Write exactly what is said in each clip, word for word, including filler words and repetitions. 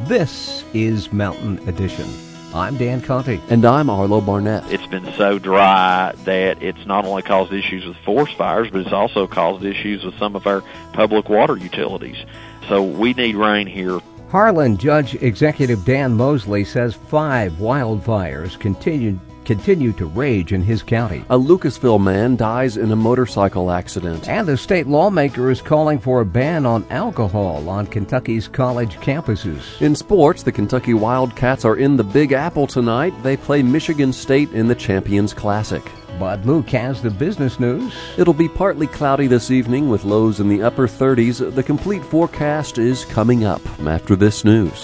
This is Mountain Edition. I'm Dan Conte. And I'm Arlo Barnett. It's been so dry that it's not only caused issues with forest fires, but it's also caused issues with some of our public water utilities. So we need rain here. Harlan Judge Executive Dan Mosley says five wildfires continue continue to rage in his county. A Lucasville man dies in a motorcycle accident. And the state lawmaker is calling for a ban on alcohol on Kentucky's college campuses. In sports, the Kentucky Wildcats are in the Big Apple tonight. They play Michigan State in the Champions Classic. Bud Luke has the business news. It'll be partly cloudy this evening with lows in the upper thirties. The complete forecast is coming up after this news.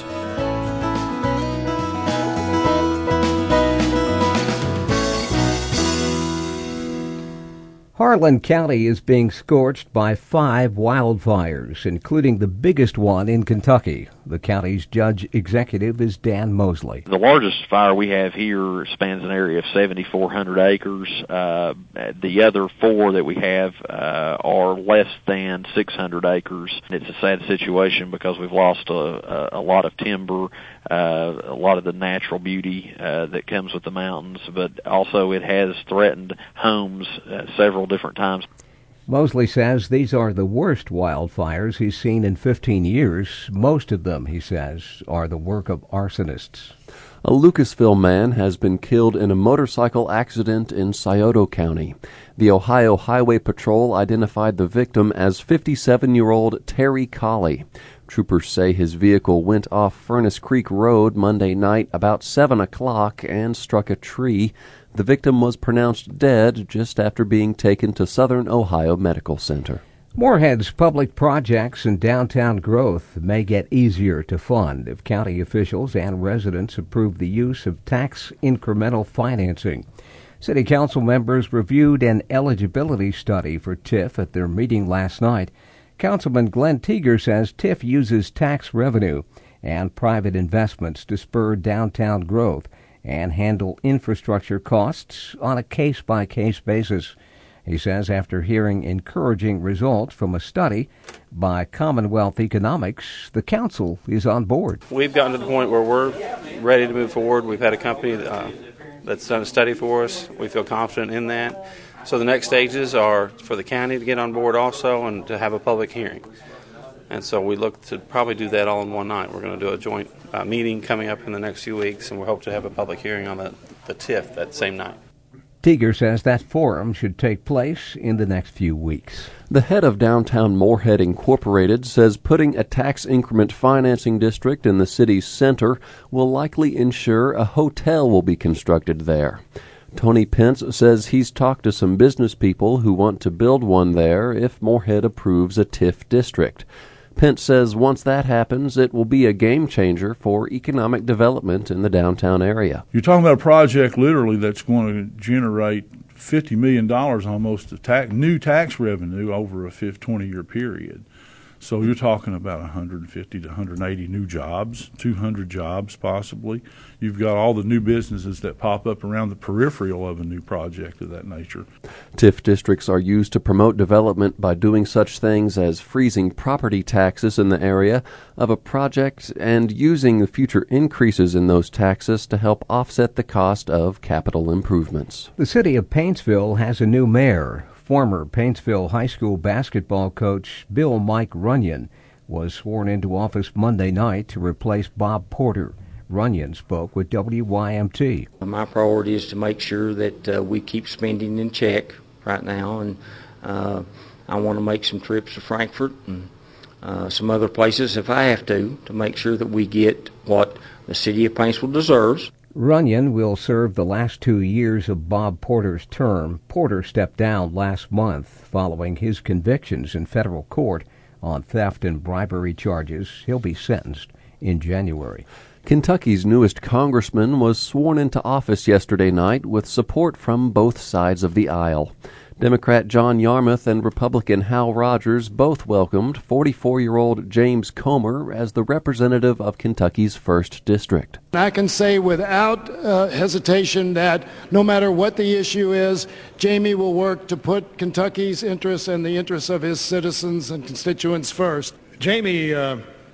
Harlan County is being scorched by five wildfires, including the biggest one in Kentucky. The county's judge executive is Dan Mosley. The largest fire we have here spans an area of seventy-four hundred acres. Uh, the other four that we have uh, are less than six hundred acres. It's a sad situation because we've lost a, a, a lot of timber, uh, a lot of the natural beauty uh, that comes with the mountains, but also it has threatened homes uh, several different times. Mosley says these are the worst wildfires he's seen in fifteen years. Most of them, he says, are the work of arsonists. A Lucasville man has been killed in a motorcycle accident in Scioto County. The Ohio Highway Patrol identified the victim as fifty-seven-year-old Terry Colley. Troopers say his vehicle went off Furnace Creek Road Monday night about seven o'clock and struck a tree. The victim was pronounced dead just after being taken to Southern Ohio Medical Center. Moorhead's public projects and downtown growth may get easier to fund if county officials and residents approve the use of tax incremental financing. City Council members reviewed an eligibility study for T I F at their meeting last night. Councilman Glenn Teeger says T I F uses tax revenue and private investments to spur downtown growth and handle infrastructure costs on a case-by-case basis. He says after hearing encouraging results from a study by Commonwealth Economics, the council is on board. We've gotten to the point where we're ready to move forward. We've had a company uh, that's done a study for us. We feel confident in that. So the next stages are for the county to get on board also and to have a public hearing. And so we look to probably do that all in one night. We're going to do a joint uh, meeting coming up in the next few weeks, and we hope to have a public hearing on the, the T I F that same night. Teeger says that forum should take place in the next few weeks. The head of Downtown Moorhead Incorporated says putting a tax increment financing district in the city's center will likely ensure a hotel will be constructed there. Tony Pence says he's talked to some business people who want to build one there if Moorhead approves a T I F district. Pence says once that happens, it will be a game changer for economic development in the downtown area. You're talking about a project literally that's going to generate fifty million dollars almost of tax, new tax revenue over a twenty-year period. So you're talking about one hundred fifty to one hundred eighty new jobs, two hundred jobs possibly. You've got all the new businesses that pop up around the peripheral of a new project of that nature. T I F districts are used to promote development by doing such things as freezing property taxes in the area of a project and using the future increases in those taxes to help offset the cost of capital improvements. The city of Paintsville has a new mayor. Former Paintsville High School basketball coach Bill Mike Runyon was sworn into office Monday night to replace Bob Porter. Runyon spoke with W Y M T. My priority is to make sure that uh, we keep spending in check right now, and uh, I want to make some trips to Frankfort and uh, some other places if I have to, to make sure that we get what the city of Paintsville deserves. Runyon will serve the last two years of Bob Porter's term. Porter stepped down last month following his convictions in federal court on theft and bribery charges. He'll be sentenced in January. Kentucky's newest congressman was sworn into office yesterday night with support from both sides of the aisle. Democrat John Yarmuth and Republican Hal Rogers both welcomed forty-four-year-old James Comer as the representative of Kentucky's first District. I can say without uh, hesitation that no matter what the issue is, Jamie will work to put Kentucky's interests and the interests of his citizens and constituents first. Jamie uh,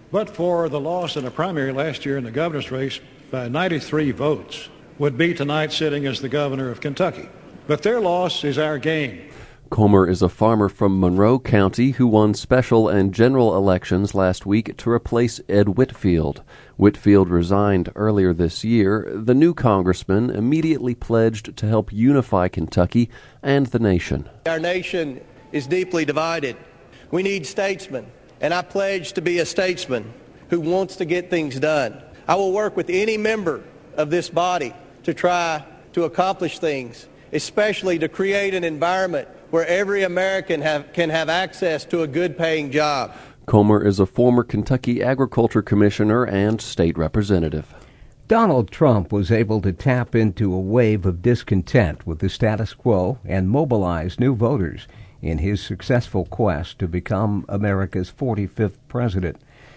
but for the loss in a primary last year in the governor's race by ninety-three votes, would be tonight sitting as the governor of Kentucky. But their loss is our gain. Comer is a farmer from Monroe County who won special and general elections last week to replace Ed Whitfield. Whitfield resigned earlier this year. The new congressman immediately pledged to help unify Kentucky and the nation. Our nation is deeply divided. We need statesmen, and I pledge to be a statesman who wants to get things done. I will work with any member of this body to try to accomplish things, especially to create an environment where every American have, can have access to a good-paying job. Comer is a former Kentucky Agriculture Commissioner and state representative. Donald Trump was able to tap into a wave of discontent with the status quo and mobilize new voters in his successful quest to become America's forty-fifth president.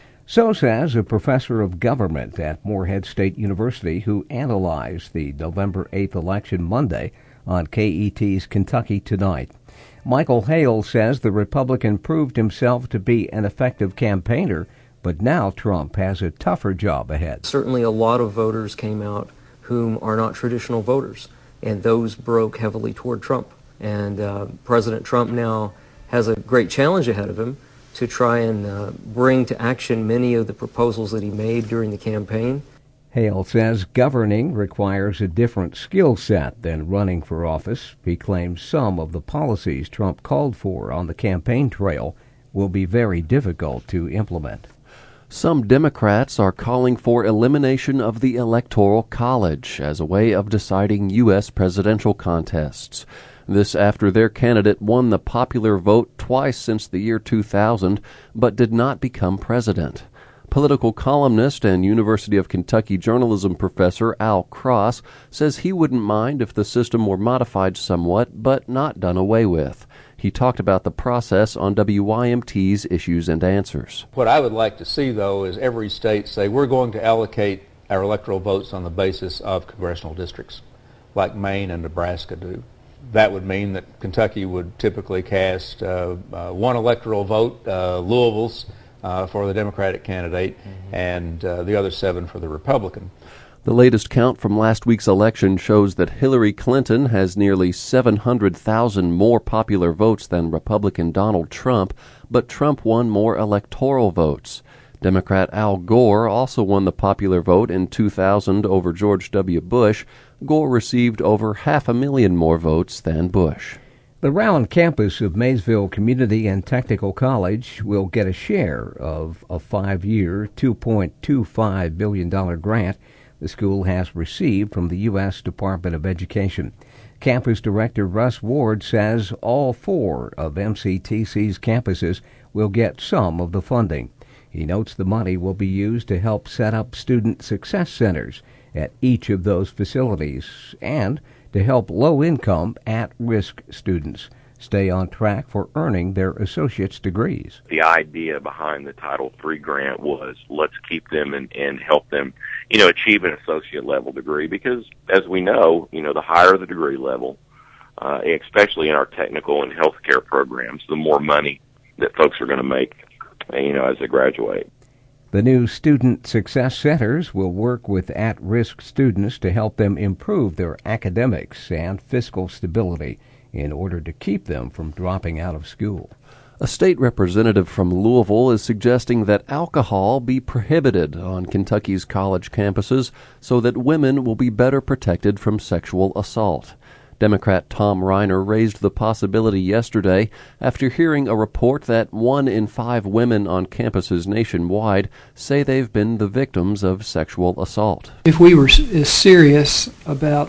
So says a professor of government at Morehead State University who analyzed the November eighth election Monday on K E T's Kentucky Tonight. Michael Hale says the Republican proved himself to be an effective campaigner, but now Trump has a tougher job ahead. Certainly a lot of voters came out whom are not traditional voters, and those broke heavily toward Trump. And uh, President Trump now has a great challenge ahead of him to try and uh, bring to action many of the proposals that he made during the campaign. Hale says governing requires a different skill set than running for office. He claims some of the policies Trump called for on the campaign trail will be very difficult to implement. Some Democrats are calling for elimination of the Electoral College as a way of deciding U S presidential contests. This after their candidate won the popular vote twice since the year two thousand, but did not become president. Political columnist and University of Kentucky journalism professor Al Cross says he wouldn't mind if the system were modified somewhat, but not done away with. He talked about the process on W Y M T's Issues and Answers. What I would like to see, though, is every state say we're going to allocate our electoral votes on the basis of congressional districts, like Maine and Nebraska do. That would mean that Kentucky would typically cast uh, uh, one electoral vote, uh, Louisville's, Uh, for the Democratic candidate, mm-hmm. and uh, the other seven for the Republican. The latest count from last week's election shows that Hillary Clinton has nearly seven hundred thousand more popular votes than Republican Donald Trump, but Trump won more electoral votes. Democrat Al Gore also won the popular vote in two thousand over George W. Bush. Gore received over half a million more votes than Bush. The Rowan campus of Maysville Community and Technical College will get a share of a five-year, two point two five billion dollars grant the school has received from the U S Department of Education. Campus Director Russ Ward says all four of M C T C's campuses will get some of the funding. He notes the money will be used to help set up student success centers at each of those facilities and to help low-income, at-risk students stay on track for earning their associate's degrees. The idea behind the Title three grant was let's keep them and, and help them, you know, achieve an associate-level degree because, as we know, you know, the higher the degree level, uh, especially in our technical and healthcare programs, the more money that folks are going to make, you know, as they graduate. The new Student Success Centers will work with at-risk students to help them improve their academics and fiscal stability in order to keep them from dropping out of school. A state representative from Louisville is suggesting that alcohol be prohibited on Kentucky's college campuses so that women will be better protected from sexual assault. Democrat Tom Reiner raised the possibility yesterday after hearing a report that one in five women on campuses nationwide say they've been the victims of sexual assault. If we were as serious about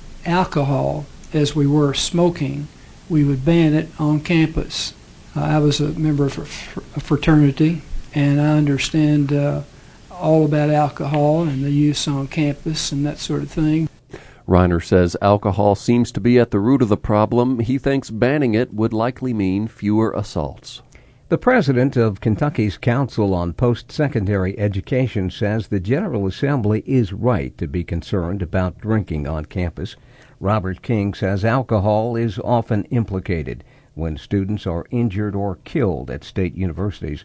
alcohol as we were smoking, we would ban it on campus. Uh, I was a member of a fraternity, and I understand uh, all about alcohol and the use on campus and that sort of thing. Reiner says alcohol seems to be at the root of the problem. He thinks banning it would likely mean fewer assaults. The president of Kentucky's Council on Post-Secondary Education says the General Assembly is right to be concerned about drinking on campus. Robert King says alcohol is often implicated when students are injured or killed at state universities.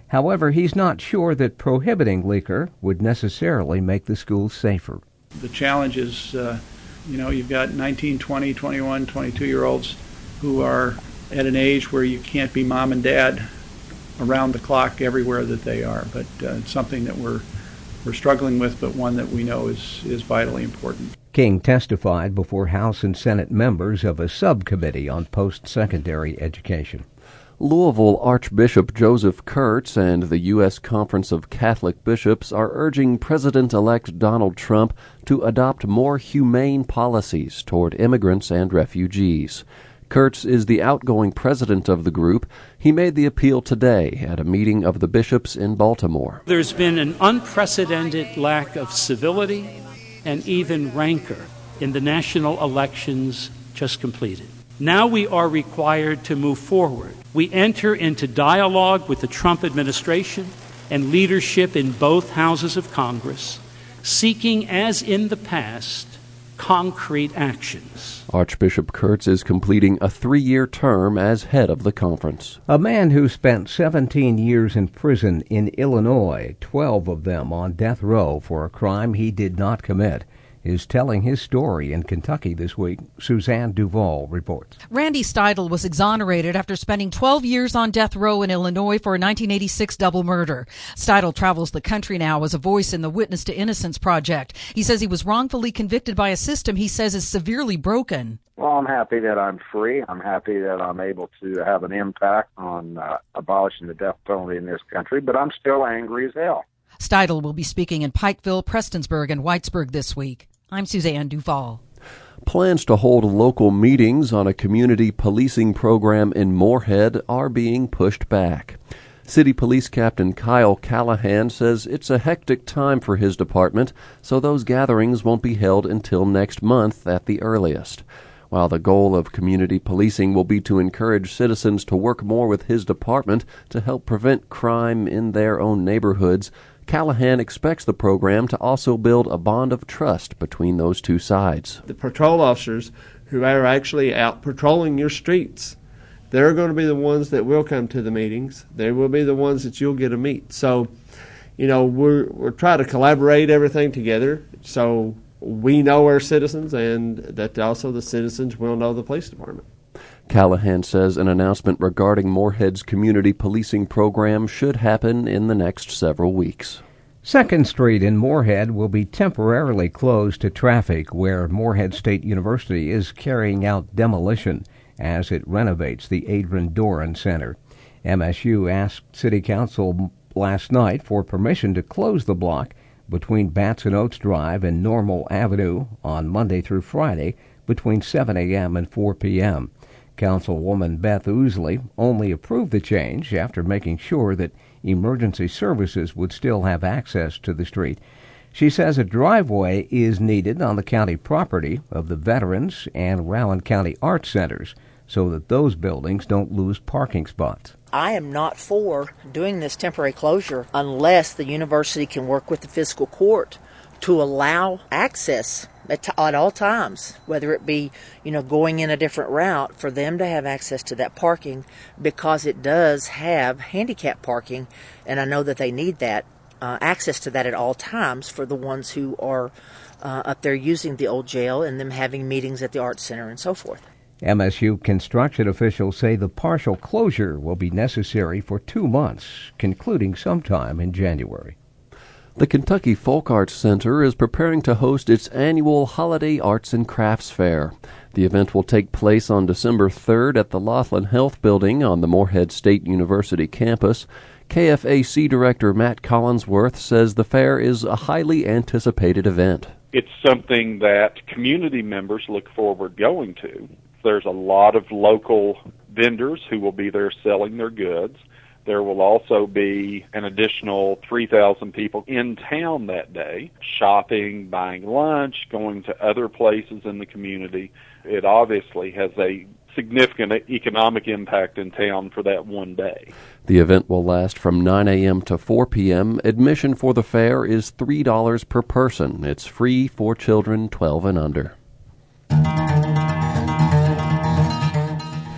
However, he's not sure that prohibiting liquor would necessarily make the schools safer. The challenge is, uh, you know, you've got nineteen, twenty, twenty-one, twenty-two-year-olds who are at an age where you can't be mom and dad around the clock everywhere that they are. But uh, it's something that we're we're struggling with, but one that we know is, is vitally important. King testified before House and Senate members of a subcommittee on post-secondary education. Louisville Archbishop Joseph Kurtz and the U S Conference of Catholic Bishops are urging President-elect Donald Trump to adopt more humane policies toward immigrants and refugees. Kurtz is the outgoing president of the group. He made the appeal today at a meeting of the bishops in Baltimore. There's been an unprecedented lack of civility and even rancor in the national elections just completed. Now we are required to move forward. We enter into dialogue with the Trump administration and leadership in both houses of Congress, seeking, as in the past, concrete actions. Archbishop Kurtz is completing a three-year term as head of the conference. A man who spent seventeen years in prison in Illinois, twelve of them on death row for a crime he did not commit, is telling his story in Kentucky this week. Suzanne Duvall reports. Randy Steidle was exonerated after spending twelve years on death row in Illinois for a nineteen eighty-six double murder. Steidle travels the country now as a voice in the Witness to Innocence project. He says he was wrongfully convicted by a system he says is severely broken. Well, I'm happy that I'm free. I'm happy that I'm able to have an impact on uh, abolishing the death penalty in this country, but I'm still angry as hell. Steidle will be speaking in Pikeville, Prestonsburg, and Whitesburg this week. I'm Suzanne Duvall. Plans to hold local meetings on a community policing program in Moorhead are being pushed back. City Police Captain Kyle Callahan says it's a hectic time for his department, so those gatherings won't be held until next month at the earliest. While the goal of community policing will be to encourage citizens to work more with his department to help prevent crime in their own neighborhoods, Callahan expects the program to also build a bond of trust between those two sides. The patrol officers who are actually out patrolling your streets, they're going to be the ones that will come to the meetings. They will be the ones that you'll get to meet. So, you know, we're, we're trying to collaborate everything together so we know our citizens and that also the citizens will know the police department. Callahan says an announcement regarding Moorhead's community policing program should happen in the next several weeks. Second Street in Moorhead will be temporarily closed to traffic where Moorhead State University is carrying out demolition as it renovates the Adrian Doran Center. M S U asked City Council last night for permission to close the block between Batson Oaks Drive and Normal Avenue on Monday through Friday between seven a.m. and four p.m. Councilwoman Beth Ousley only approved the change after making sure that emergency services would still have access to the street. She says a driveway is needed on the county property of the Veterans and Rowan County Art Centers so that those buildings don't lose parking spots. I am not for doing this temporary closure unless the university can work with the fiscal court to allow access at, t- at all times, whether it be, you know, going in a different route for them to have access to that parking, because it does have handicap parking, and I know that they need that, uh, access to that at all times for the ones who are uh, up there using the old jail and them having meetings at the Arts Center and so forth. M S U construction officials say the partial closure will be necessary for two months, concluding sometime in January. The Kentucky Folk Arts Center is preparing to host its annual Holiday Arts and Crafts Fair. The event will take place on December third at the Laughlin Health Building on the Moorhead State University campus. K F A C Director Matt Collinsworth says the fair is a highly anticipated event. It's something that community members look forward going to. There's a lot of local vendors who will be there selling their goods. There will also be an additional three thousand people in town that day, shopping, buying lunch, going to other places in the community. It obviously has a significant economic impact in town for that one day. The event will last from nine a.m. to four p.m. Admission for the fair is three dollars per person. It's free for children twelve and under.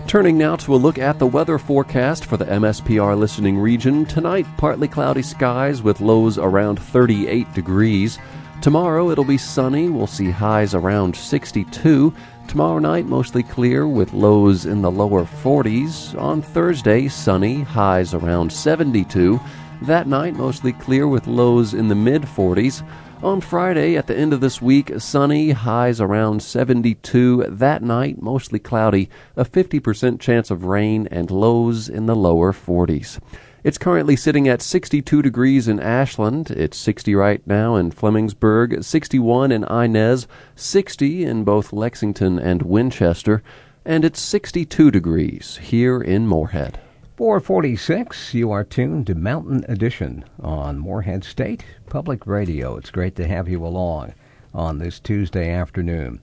Turning now to a look at the weather forecast for the M S P R listening region. Tonight, partly cloudy skies with lows around thirty-eight degrees. Tomorrow, it'll be sunny. We'll see highs around sixty-two. Tomorrow night, mostly clear with lows in the lower forties. On Thursday, sunny, highs around seventy-two. That night, mostly clear with lows in the mid-forties. On Friday, at the end of this week, sunny, highs around seventy-two. That night, mostly cloudy, a fifty percent chance of rain, and lows in the lower forties. It's currently sitting at sixty-two degrees in Ashland. It's sixty right now in Flemingsburg, sixty-one in Inez, sixty in both Lexington and Winchester, and it's sixty-two degrees here in Moorhead. four forty-six, you are tuned to Mountain Edition on Moorhead State Public Radio. It's great to have you along on this Tuesday afternoon.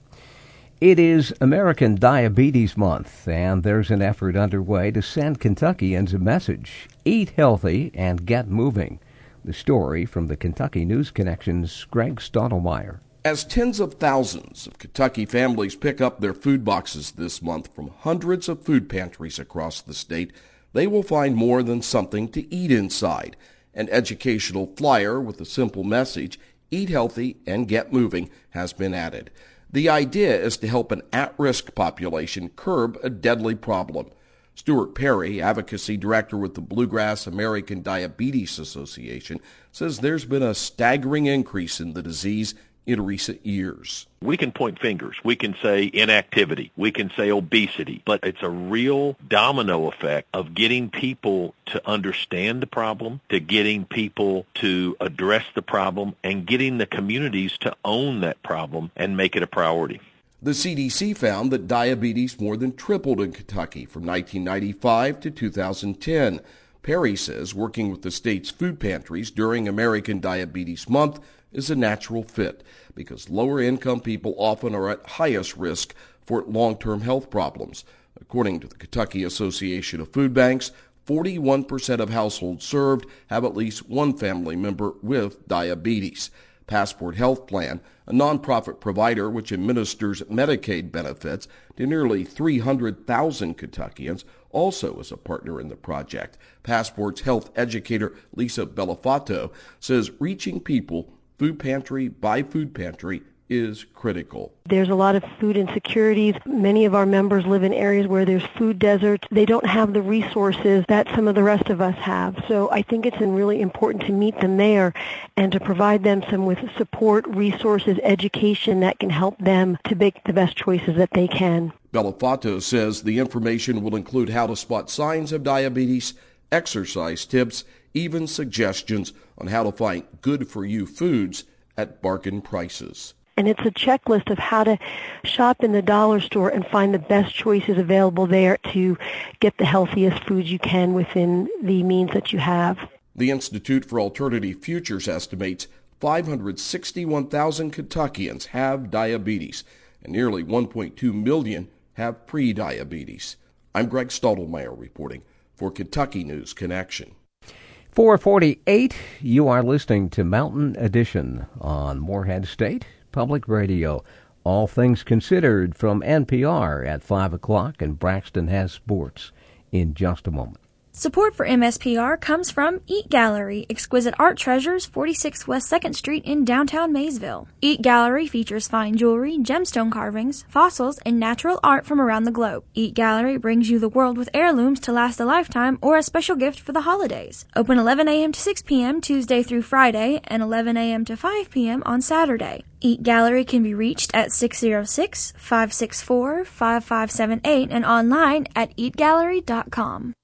It is American Diabetes Month, and there's an effort underway to send Kentuckians a message. Eat healthy and get moving. The story from the Kentucky News Connection's Greg Stottlemyre. As tens of thousands of Kentucky families pick up their food boxes this month from hundreds of food pantries across the state, they will find more than something to eat inside. An educational flyer with a simple message, eat healthy and get moving, has been added. The idea is to help an at-risk population curb a deadly problem. Stuart Perry, advocacy director with the Bluegrass American Diabetes Association, says there's been a staggering increase in the disease in recent years. We can point fingers. We can say inactivity. We can say obesity. But it's a real domino effect of getting people to understand the problem, to getting people to address the problem, and getting the communities to own that problem and make it a priority. The C D C found that diabetes more than tripled in Kentucky from nineteen ninety-five to two thousand ten. Perry says working with the state's food pantries during American Diabetes Month is a natural fit because lower-income people often are at highest risk for long-term health problems. According to the Kentucky Association of Food Banks, forty-one percent of households served have at least one family member with diabetes. Passport Health Plan, a nonprofit provider which administers Medicaid benefits to nearly three hundred thousand Kentuckians, also is a partner in the project. Passport's health educator Lisa Bellafato says reaching people food pantry by food pantry is critical. There's a lot of food insecurities. Many of our members live in areas where there's food deserts. They don't have the resources that some of the rest of us have. So I think it's really important to meet them there and to provide them some with support, resources, education that can help them to make the best choices that they can. Bellafato says the information will include how to spot signs of diabetes, exercise tips, even suggestions on how to find good-for-you foods at bargain prices. And it's a checklist of how to shop in the dollar store and find the best choices available there to get the healthiest foods you can within the means that you have. The Institute for Alternative Futures estimates five hundred sixty-one thousand Kentuckians have diabetes, and nearly one point two million have pre-diabetes. I'm Greg Stottlemyre reporting for Kentucky News Connection. four forty-eight, you are listening to Mountain Edition on Moorhead State Public Radio. All things considered from N P R at five o'clock, and Braxton has sports in just a moment. Support for M S P R comes from Eat Gallery, exquisite art treasures, forty-six West second Street in downtown Maysville. Eat Gallery features fine jewelry, gemstone carvings, fossils, and natural art from around the globe. Eat Gallery brings you the world with heirlooms to last a lifetime or a special gift for the holidays. Open eleven a.m. to six p.m. Tuesday through Friday and eleven a.m. to five p.m. on Saturday. Eat Gallery can be reached at six oh six, five six four, five five seven eight and online at eat gallery dot com.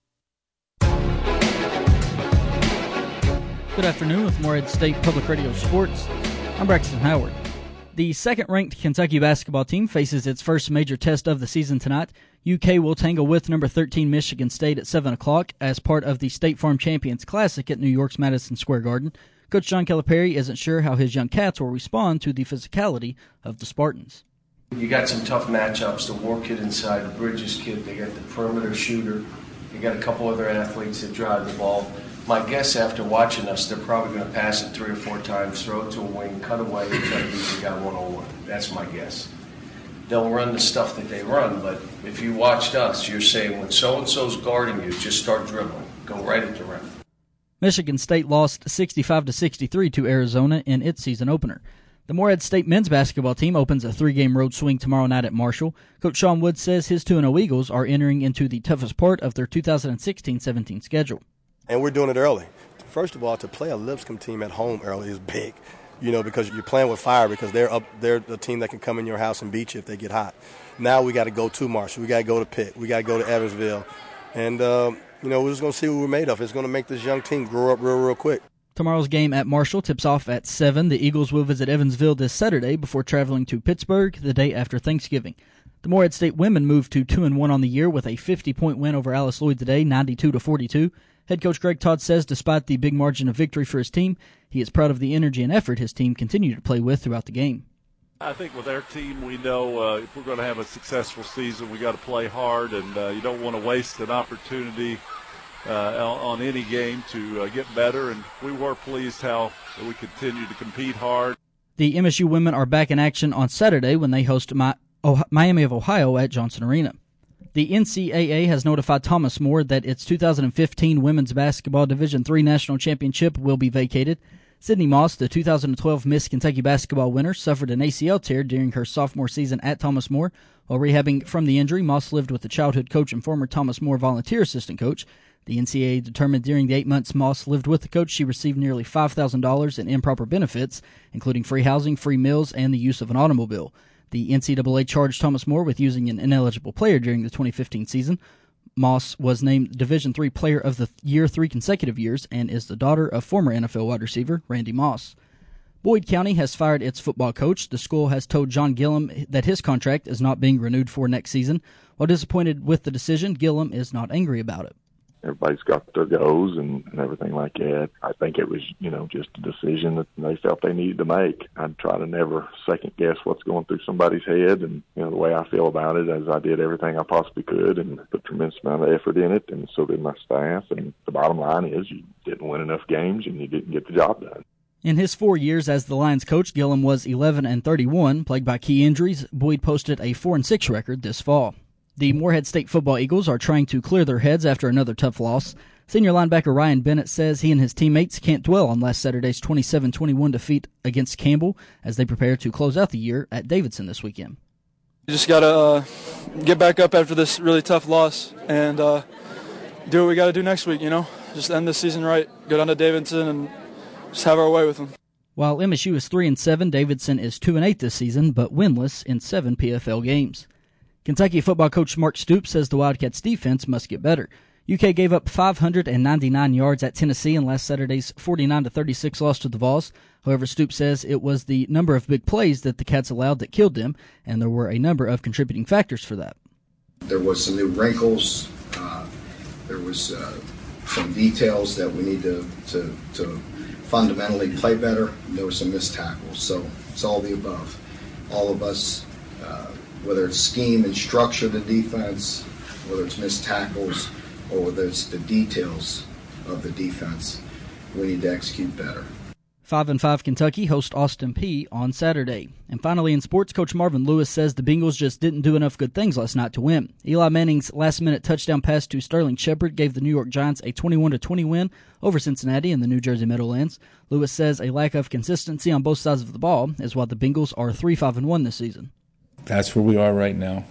Good afternoon with Moorhead State Public Radio Sports. I'm Braxton Howard. The second-ranked Kentucky basketball team faces its first major test of the season tonight. U K will tangle with number thirteen Michigan State at seven o'clock as part of the State Farm Champions Classic at New York's Madison Square Garden. Coach John Calipari isn't sure how his young Cats will respond to the physicality of the Spartans. You got some tough matchups. The War kid inside, the Bridges kid, they got the perimeter shooter. You got a couple other athletes that drive the ball. My guess after watching us, they're probably going to pass it three or four times, throw it to a wing, cut away, and try to beat the guy one-on-one. That's my guess. they'll run the stuff that they run. But if you watched us, you're saying when so-and-so's guarding you, just start dribbling. Go right at the rim. Michigan State lost sixty-five to sixty-three to Arizona in its season opener. The Morehead State men's basketball team opens a three-game road swing tomorrow night at Marshall. Coach Sean Wood says his two and oh Eagles are entering into the toughest part of their two thousand sixteen seventeen schedule. And we're doing it early. First of all, to play a Lipscomb team at home early is big, you know, because you're playing with fire because they're up. They're the team that can come in your house and beat you if they get hot. Now we got to go to Marshall. We got to go to Pitt. We got to go to Evansville. And, uh, you know, we're just going to see what we're made of. It's going to make this young team grow up real, real quick. Tomorrow's game at Marshall tips off at seven. The Eagles will visit Evansville this Saturday before traveling to Pittsburgh the day after Thanksgiving. The Morehead State women moved to two and one on the year with a fifty-point win over Alice Lloyd today, ninety-two to forty-two. Head coach Greg Todd says despite the big margin of victory for his team, he is proud of the energy and effort his team continued to play with throughout the game. I think with our team, we know uh, if we're going to have a successful season, we got to play hard, and uh, you don't want to waste an opportunity uh, on any game to uh, get better. And we were pleased how we continue to compete hard. The M S U women are back in action on Saturday when they host Mi- oh- Miami of Ohio at Johnson Arena. The N C double A has notified Thomas More that its two thousand fifteen Women's Basketball Division three National Championship will be vacated. Sydney Moss, the two thousand twelve Miss Kentucky basketball winner, suffered an A C L tear during her sophomore season at Thomas More. While rehabbing from the injury, Moss lived with the childhood coach and former Thomas More volunteer assistant coach. The N C double A determined during the eight months Moss lived with the coach, she received nearly five thousand dollars in improper benefits, including free housing, free meals, and the use of an automobile. The N C double A charged Thomas More with using an ineligible player during the twenty fifteen season. Moss was named Division three Player of the Year three consecutive years and is the daughter of former N F L wide receiver Randy Moss. Boyd County has fired its football coach. The school has told John Gillum that his contract is not being renewed for next season. While disappointed with the decision, Gillum is not angry about it. Everybody's got their goals and, and everything like that. I think it was, you know, just a decision that they felt they needed to make. I'd try to never second guess what's going through somebody's head. And, you know, the way I feel about it is I did everything I possibly could and put a tremendous amount of effort in it, and so did my staff. And the bottom line is you didn't win enough games and you didn't get the job done. In his four years as the Lions coach, Gillum was eleven and thirty-one. Plagued by key injuries, Boyd posted a four and six record this fall. The Morehead State football Eagles are trying to clear their heads after another tough loss. Senior linebacker Ryan Bennett says he and his teammates can't dwell on last Saturday's twenty-seven twenty-one defeat against Campbell as they prepare to close out the year at Davidson this weekend. You just got to uh, get back up after this really tough loss and uh, do what we got to do next week, you know. Just end this season right, go down to Davidson and just have our way with them. While M S U is three and seven, Davidson is two and eight this season, but winless in seven P F L games. Kentucky football coach Mark Stoops says the Wildcats' defense must get better. U K gave up five hundred ninety-nine yards at Tennessee in last Saturday's forty-nine to thirty-six loss to the Vols. However, Stoops says it was the number of big plays that the Cats allowed that killed them, and there were a number of contributing factors for that. There was some new wrinkles. Uh, there was uh, some details that we need to, to, to fundamentally play better. There were some missed tackles. So it's all the above. All of us, uh, whether it's scheme and structure of the defense, whether it's missed tackles, or whether it's the details of the defense, we need to execute better. Five and five Kentucky host Austin Peay on Saturday. And finally in sports, Coach Marvin Lewis says the Bengals just didn't do enough good things last night to win. Eli Manning's last-minute touchdown pass to Sterling Shepard gave the New York Giants a twenty-one to twenty win over Cincinnati in the New Jersey Meadowlands. Lewis says a lack of consistency on both sides of the ball is why the Bengals are three five and one this season. That's where we are right now,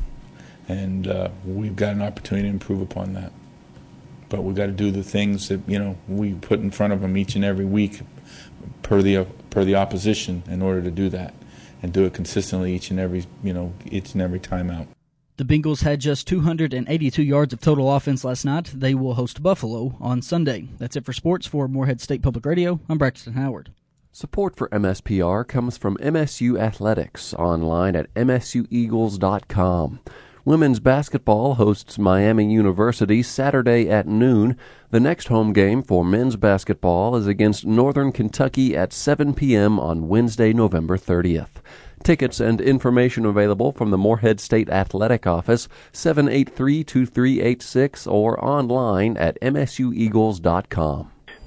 and uh, we've got an opportunity to improve upon that. But we've got to do the things that, you know, we put in front of them each and every week per the per the opposition in order to do that, and do it consistently each and every, you know, each and every time out. The Bengals had just two hundred eighty-two yards of total offense last night. They will host Buffalo on Sunday. That's it for sports. For Morehead State Public Radio, I'm Braxton Howard. Support for M S P R comes from M S U Athletics, online at M S U Eagles dot com. Women's basketball hosts Miami University Saturday at noon. The next home game for men's basketball is against Northern Kentucky at seven p.m. on Wednesday, November thirtieth. Tickets and information available from the Morehead State Athletic Office, seven eight three, two three eight six, or online at M S U Eagles dot com.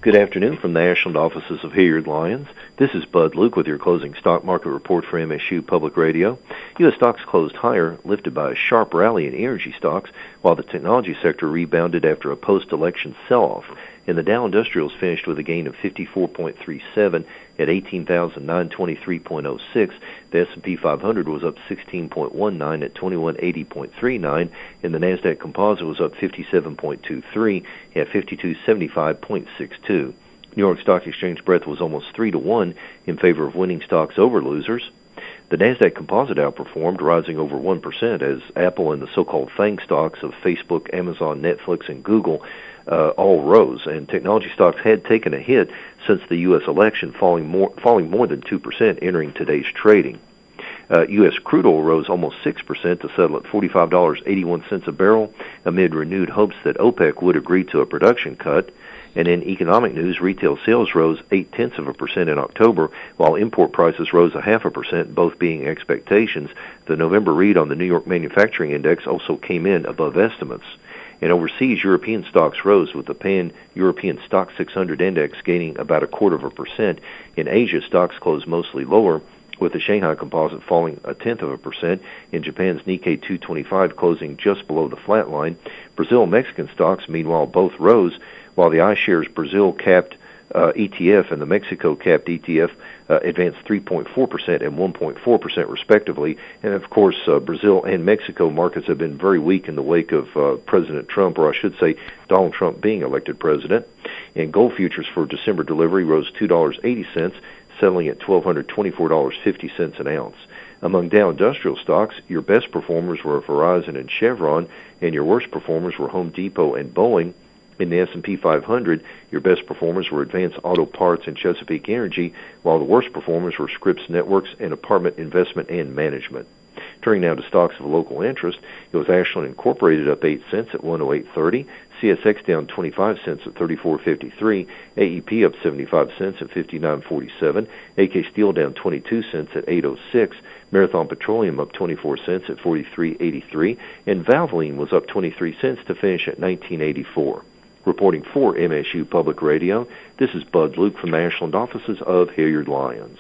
Good afternoon from the Ashland offices of Hilliard Lyons. This is Bud Luke with your closing stock market report for M S U Public Radio. U S stocks closed higher, lifted by a sharp rally in energy stocks, while the technology sector rebounded after a post-election sell-off. And the Dow Industrials finished with a gain of fifty-four point three seven at eighteen thousand nine hundred twenty-three point oh six. The S and P five hundred was up sixteen point one nine at twenty-one eighty point three nine, and the Nasdaq Composite was up fifty-seven point two three at fifty-two seventy-five point six two. New York Stock Exchange breadth was almost three to one in favor of winning stocks over losers. The Nasdaq Composite outperformed, rising over one percent as Apple and the so-called FANG stocks of Facebook, Amazon, Netflix, and Google uh, all rose, and technology stocks had taken a hit since the U S election, falling more, falling more than two percent entering today's trading. Uh, U S crude oil rose almost six percent to settle at forty-five dollars and eighty-one cents a barrel amid renewed hopes that OPEC would agree to a production cut. And in economic news, retail sales rose eight-tenths of a percent in October, while import prices rose a half a percent, both being expectations. The November read on the New York Manufacturing Index also came in above estimates. And overseas, European stocks rose, with the Pan-European Stock six hundred Index gaining about a quarter of a percent. In Asia, stocks closed mostly lower, with the Shanghai Composite falling a tenth of a percent. In Japan's Nikkei two twenty-five closing just below the flat line. Brazil and Mexican stocks, meanwhile, both rose, while the iShares Brazil capped uh, E T F and the Mexico capped E T F uh, advanced three point four percent and one point four percent respectively. And of course, uh, Brazil and Mexico markets have been very weak in the wake of uh, President Trump, or I should say Donald Trump being elected president. And gold futures for December delivery rose two dollars and eighty cents, settling at one thousand two hundred twenty-four dollars and fifty cents an ounce. Among Dow Industrial stocks, your best performers were Verizon and Chevron, and your worst performers were Home Depot and Boeing. In the S and P five hundred, your best performers were Advanced Auto Parts and Chesapeake Energy, while the worst performers were Scripps Networks and Apartment Investment and Management. Turning now to stocks of local interest, it was Ashland Incorporated up eight cents at one oh eight thirty, C S X down twenty-five cents at thirty-four fifty-three, A E P up seventy-five cents at fifty-nine forty-seven, A K Steel down twenty-two cents at eight oh six, Marathon Petroleum up twenty-four cents at forty-three eighty-three, and Valvoline was up twenty-three cents to finish at nineteen eighty-four. Reporting for M S U Public Radio, this is Bud Luke from the Ashland offices of Hilliard Lyons.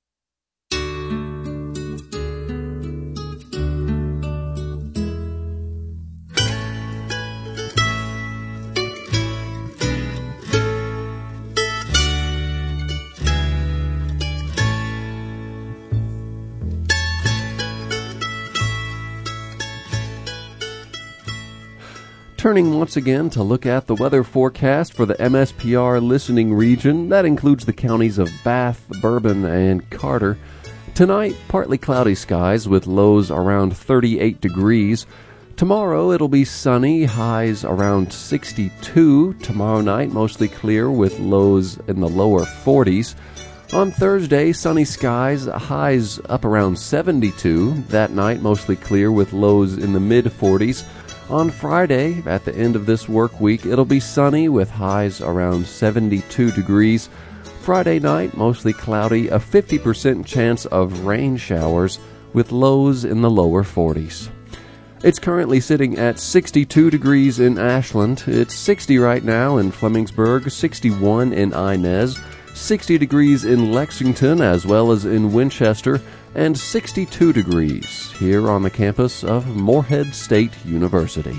Turning once again to look at the weather forecast for the M S P R listening region. That includes the counties of Bath, Bourbon, and Carter. Tonight, partly cloudy skies with lows around thirty-eight degrees. Tomorrow, it'll be sunny, highs around sixty-two. Tomorrow night, mostly clear with lows in the lower forties. On Thursday, sunny skies, highs up around seventy-two. That night, mostly clear with lows in the mid-forties. On Friday, at the end of this work week, it'll be sunny with highs around seventy-two degrees. Friday night, mostly cloudy, a fifty percent chance of rain showers with lows in the lower forties. It's currently sitting at sixty-two degrees in Ashland. It's sixty right now in Flemingsburg, sixty-one in Inez, sixty degrees in Lexington as well as in Winchester, and sixty-two degrees here on the campus of Morehead State University.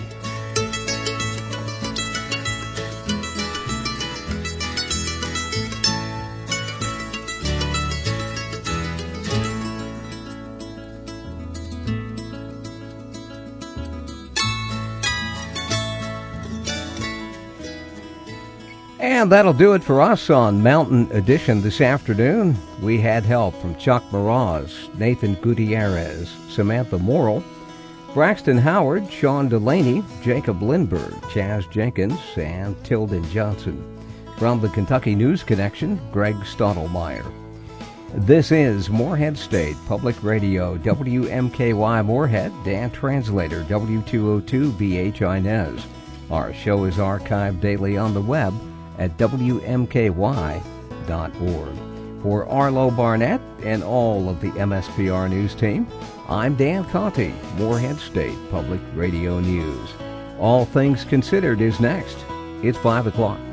And that'll do it for us on Mountain Edition this afternoon. We had help from Chuck Meraz, Nathan Gutierrez, Samantha Morrill, Braxton Howard, Sean Delaney, Jacob Lindberg, Chaz Jenkins, and Tilden Johnson. From the Kentucky News Connection, Greg Stottlemyre. This is Morehead State Public Radio, W M K Y Morehead, and translator W two oh two B H Inez. Our show is archived daily on the web at W M K Y dot org. For Arlo Barnett and all of the M S P R News team, I'm Dan Conti, Morehead State Public Radio News. All Things Considered is next. It's five o'clock.